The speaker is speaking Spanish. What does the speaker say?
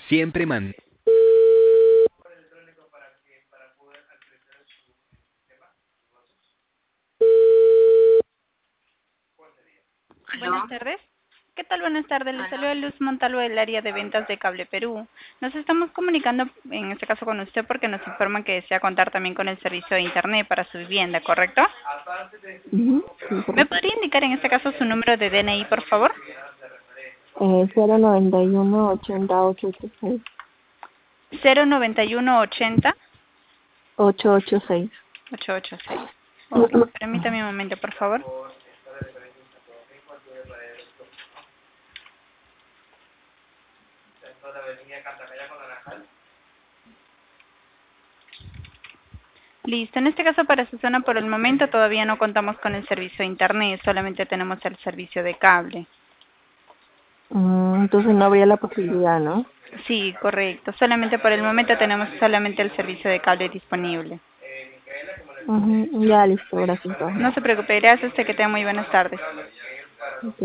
Siempre man. Buenas ¿Aló? tardes. ¿Qué tal? Buenas tardes. Les ¿Aló? saluda Luz Montalvo del área de ventas de Cable Perú. Nos estamos comunicando, en este caso con usted, porque nos informan que desea contar también con el servicio de Internet para su vivienda, ¿correcto? Ujú, sí, ¿Me correcto. podría indicar en este caso su número de DNI, por favor? 091 80 886. 09180 886. 886. Ok, permítame un momento, por favor. Listo. En este caso, para su zona, por el momento todavía no contamos con el servicio de Internet, solamente tenemos el servicio de cable. Entonces no habría la posibilidad, ¿no? Sí, correcto. Solamente por el momento tenemos solamente el servicio de cable disponible. Ujú, ya listo, gracias. Entonces. No se preocupe, gracias a usted, que tenga muy buenas tardes. Ok.